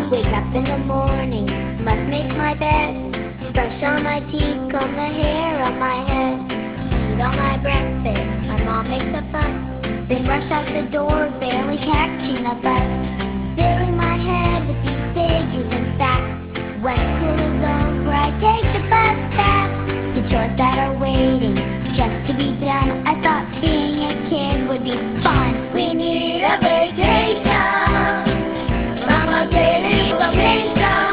Wake up in the morning, must make my bed, brush all my teeth, comb the hair on my head, eat all my breakfast, my mom makes a fuss, then rush out the door, barely catching a bus, filling my head with these figures and facts. When school is over, I take the bus back to chores that are waiting just to be done. I thought being a kid would be fun. We need a vacation from a daily location.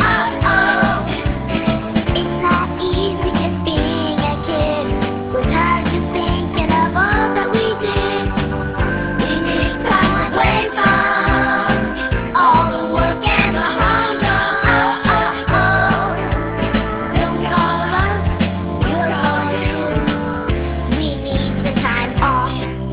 It's not easy just being a kid. We're tired just thinking of all that we did. We need time away from all the work and the hunger. Don't call us, we'll call you. We need the time off.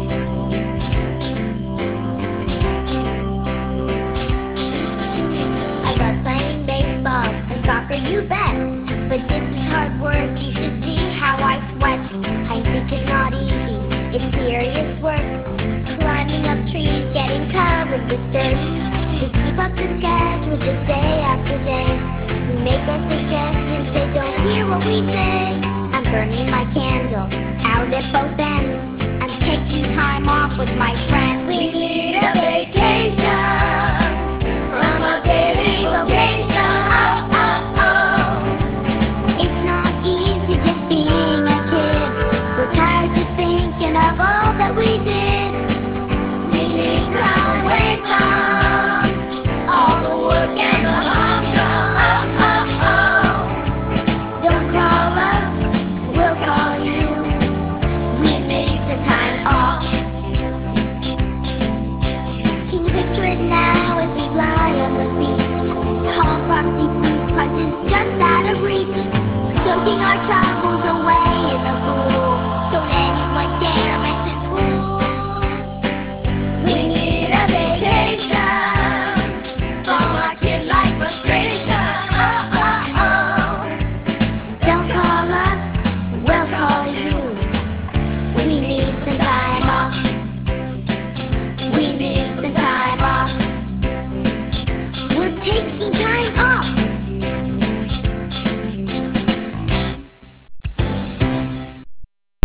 I love playing baseball and soccer, you bet. But this is hard work, you should see how I sweat. High speech is not easy, it's serious work. Climbing up trees, getting covered with dirt. To keep up the schedule just day after day. We make our suggestions, they don't hear what we say. I'm burning my candle out at both ends. I'm taking time off with my friends. We need a vacation from a daily location. It's not easy just being a kid. We're tired just thinking of all that we did. We need time away from all the work and the hunger. Don't call us, we'll call you. We need the time off. Can you picture it now as we lie on the beach? Tall frosty fruit punches just out of reach, soaking our child